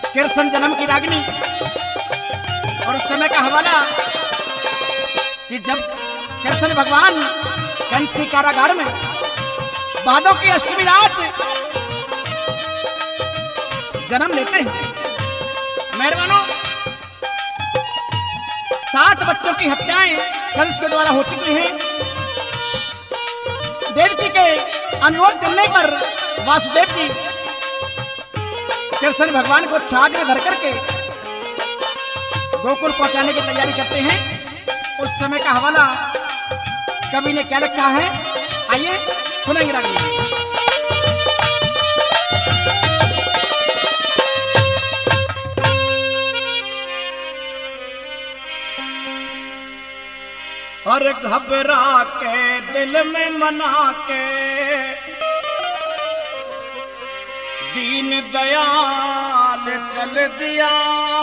कृष्ण जन्म की रागिनी और उस समय का हवाला कि जब कृष्ण भगवान कंस की कारागार में भादों की अष्टमी रात जन्म लेते हैं। मेहरबानों, 7 बच्चों की हत्याएं कंस के द्वारा हो चुकी हैं। देवकी के अनुरोध करने पर वासुदेव जी कृष्ण भगवान को छाछ में धर करके गोकुल पहुंचाने की तैयारी करते हैं। उस समय का हवाला कवि ने क्या लिखा है, आइए सुनेंगे रागिनी। और घबरा के दिल में मना के दीन दयाल चल दिया,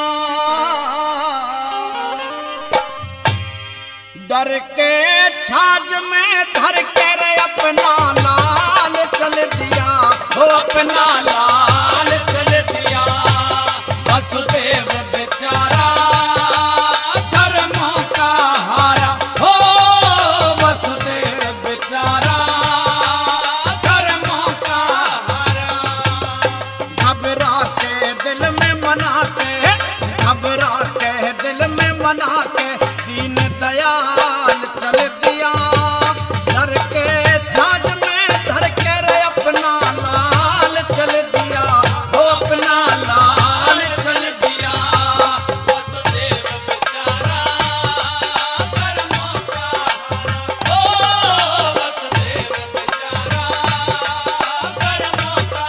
डर के छाछ में धर के रे अपना लाल चल दिया, वो अपना लाल चल दिया। वसुदेव बेचारा कर्मों का हारा, हो वसुदेव बेचारा कर्मों का हारा। घबरा के दिल में मना के, घबरा के दिल में मना के दीन दयाल चल दिया, डर के छाछ में धर के रे अपना लाल चल दिया, वो अपना लाल चल दिया। वसुदेव बेचारा कर्मों का हारा, ओ वसुदेव बेचारा कर्मों का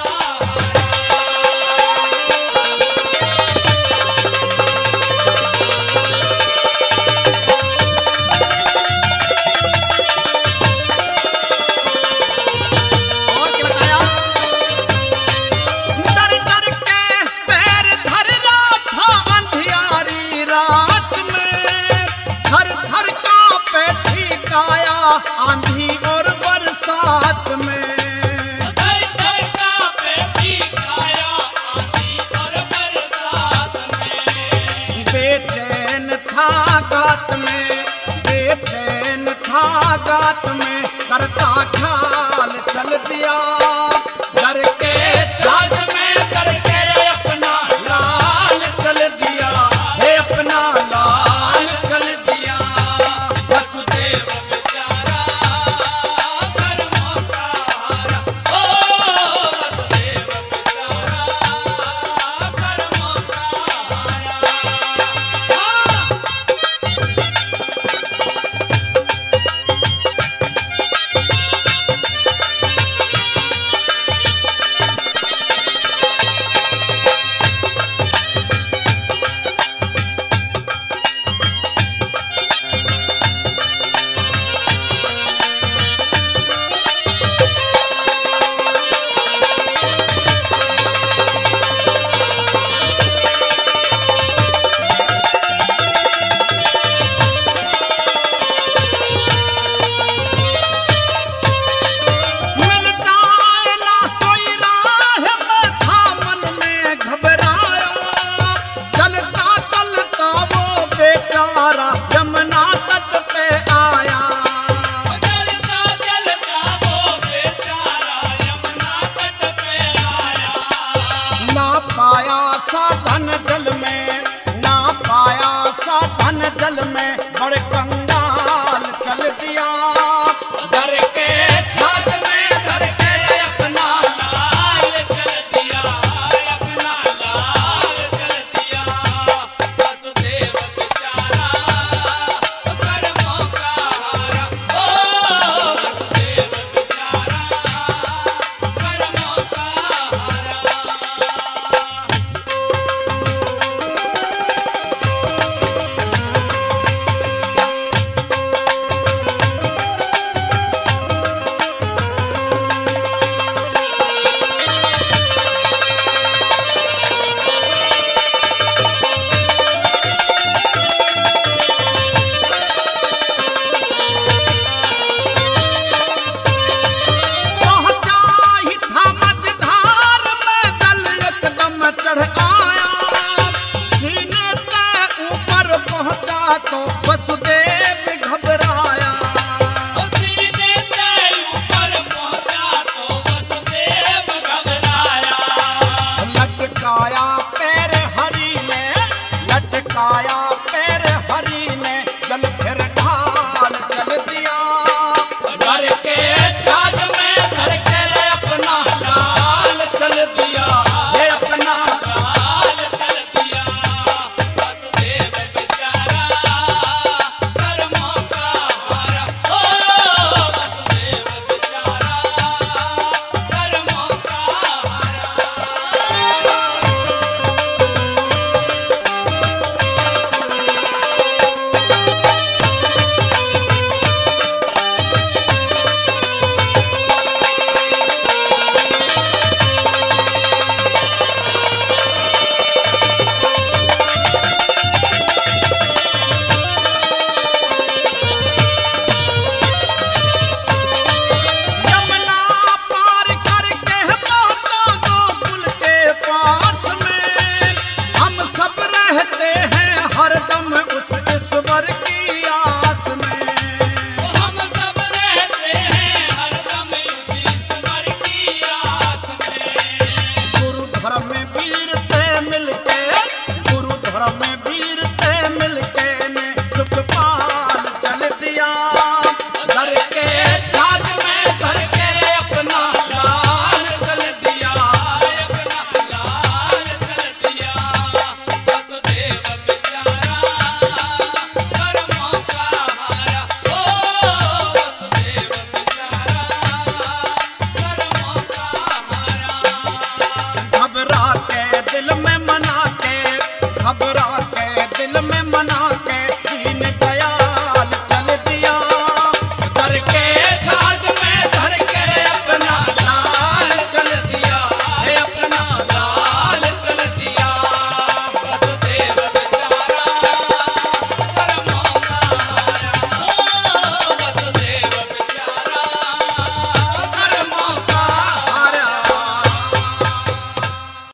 और क्या बताया, डर डर के पैर धर रहा था अंधियारी रात में, थर थर कांपे थी काया आंधी और बरसात में। धर धर कांपे थी काया आंधी और बरसात में। बेचैन था गात में, बेचैन था गात में, करता ख्याल चल दिया, डर के छाछ में डर के रे अपना लाल चल दिया, हे अपना लाल चल दिया। वसुदेव बेचारा कर्मों का हारा, ओ वसुदेव बेचारा कर्मों का हारा। मिल जाए ना कोई राह में था मन में घबराया, चलता चलता वो बेचारा यमुना तट पे आया। चलता चलता वो बेचारा यमुना तट पे आया। ना पाया साधन जल में, ना पाया साधन जल में, बड़े कंगाल